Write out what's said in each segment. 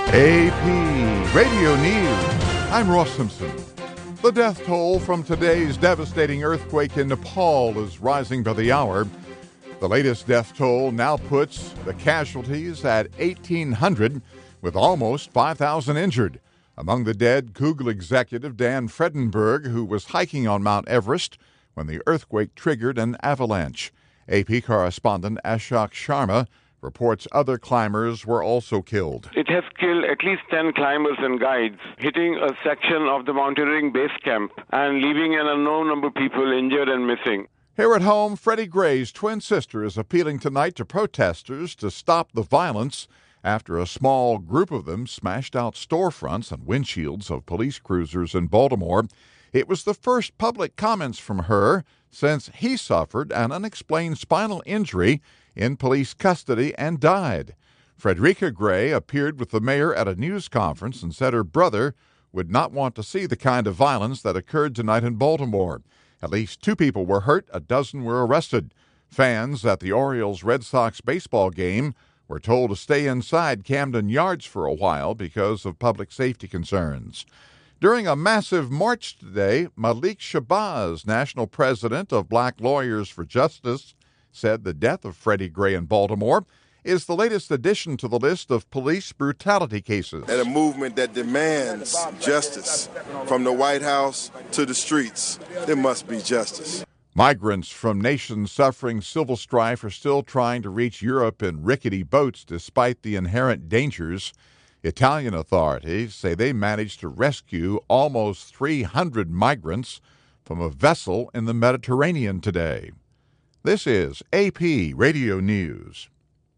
AP Radio News. I'm Ross Simpson. The death toll from today's devastating earthquake in Nepal is rising by the hour. The latest death toll now puts the casualties at 1,800, with almost 5,000 injured. Among the dead, Google executive Dan Fredenberg, who was hiking on Mount Everest when the earthquake triggered an avalanche. AP correspondent Ashok Sharma reports other climbers were also killed. It has killed at least 10 climbers and guides, hitting a section of the mountaineering base camp and leaving an unknown number of people injured and missing. Here at home, Freddie Gray's twin sister is appealing tonight to protesters to stop the violence after a small group of them smashed out storefronts and windshields of police cruisers in Baltimore. It was the first public comments from her since he suffered an unexplained spinal injury in police custody and died. Frederica Gray appeared with the mayor at a news conference and said her brother would not want to see the kind of violence that occurred tonight in Baltimore. At least 2 people were hurt, a dozen were arrested. Fans at the Orioles-Red Sox baseball game were told to stay inside Camden Yards for a while because of public safety concerns. During a massive march today, Malik Shabazz, national president of Black Lawyers for Justice, said the death of Freddie Gray in Baltimore is the latest addition to the list of police brutality cases. And a movement that demands justice from the White House to the streets. There must be justice. Migrants from nations suffering civil strife are still trying to reach Europe in rickety boats despite the inherent dangers. Italian authorities say they managed to rescue almost 300 migrants from a vessel in the Mediterranean today. This is AP Radio News.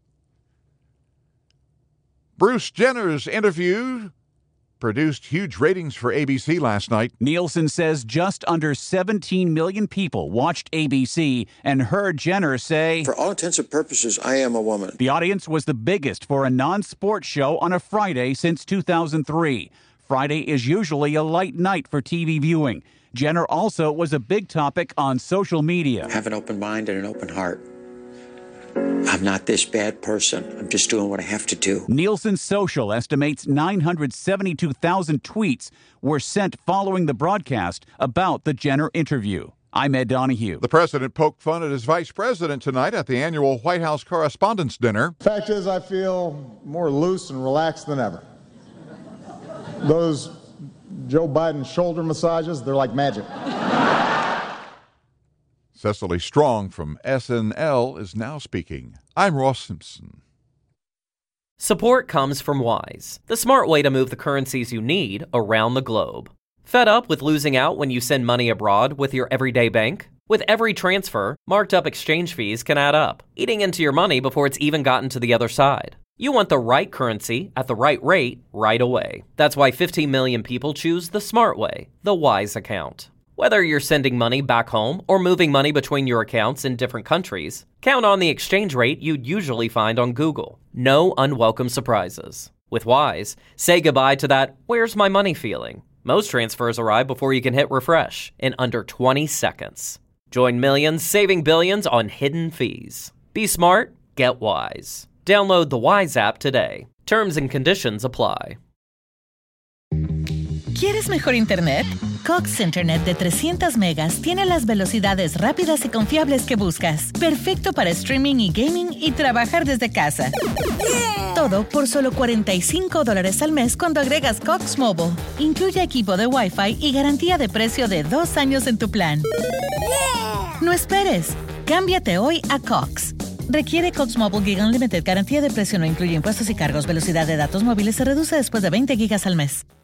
Bruce Jenner's interview produced huge ratings for ABC last night. Nielsen says just under 17 million people watched ABC and heard Jenner say, "For all intents and purposes, I am a woman." The audience was the biggest for a non-sports show on a Friday since 2003. Friday is usually a light night for TV viewing. Jenner also was a big topic on social media. Have an open mind and an open heart. I'm not this bad person. I'm just doing what I have to do. Nielsen Social estimates 972,000 tweets were sent following the broadcast about the Jenner interview. I'm Ed Donahue. The president poked fun at his vice president tonight at the annual White House Correspondents' Dinner. Fact is, I feel more loose and relaxed than ever. Those Joe Biden shoulder massages, they're like magic. Cecily Strong from SNL is now speaking. I'm Ross Simpson. Support comes from Wise, the smart way to move the currencies you need around the globe. Fed up with losing out when you send money abroad with your everyday bank? With every transfer, marked up exchange fees can add up, eating into your money before it's even gotten to the other side. You want the right currency at the right rate right away. That's why 15 million people choose the smart way, the Wise account. Whether you're sending money back home or moving money between your accounts in different countries, count on the exchange rate you'd usually find on Google. No unwelcome surprises. With Wise, say goodbye to that "where's my money" feeling. Most transfers arrive before you can hit refresh in under 20 seconds. Join millions saving billions on hidden fees. Be smart, get Wise. Download the Wise app today. Terms and conditions apply. ¿Quieres mejor internet? Cox Internet de 300 megas tiene las velocidades rápidas y confiables que buscas. Perfecto para streaming y gaming y trabajar desde casa. Todo por solo $45 al mes cuando agregas Cox Mobile. Incluye equipo de Wi-Fi y garantía de precio de 2 años en tu plan. No esperes. Cámbiate hoy a Cox. Requiere Cox Mobile Gig Unlimited. Garantía de precio no incluye impuestos y cargos. Velocidad de datos móviles se reduce después de 20 gigas al mes.